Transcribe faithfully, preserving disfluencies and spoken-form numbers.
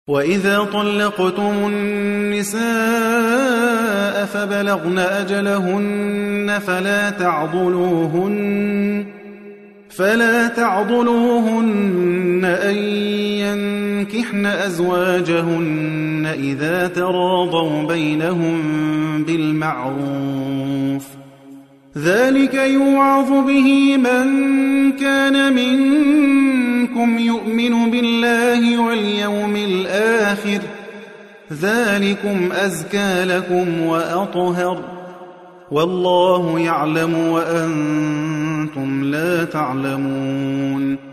وَإِذَا طَلَّقْتُمُ النِّسَاءَ فَبَلَغْنَ أَجَلَهُنَّ فَلَا تَعْضُلُوهُنَّ فَلَا تَعْضُلُوهُنَّ أَن يَنكِحْنَ أَزْوَاجَهُنَّ إِذَا تَرَاضَوْا بَيْنَهُم بِالْمَعْرُوفِ ۗ ذَلِكَ يُوعَظُ بِهِ مَن كَانَ مِنكُمْ يُؤْمِنُ بِاللَّهِ وَالْيَوْمِ الْآخِرِ ۗ ذَلِكُمْ أَزْكَىٰ لَكُمْ وَأَطْهَرُ ۗ وَاللَّهُ يَعْلَمُ وَأَنتُمْ لَا تَعْلَمُونَ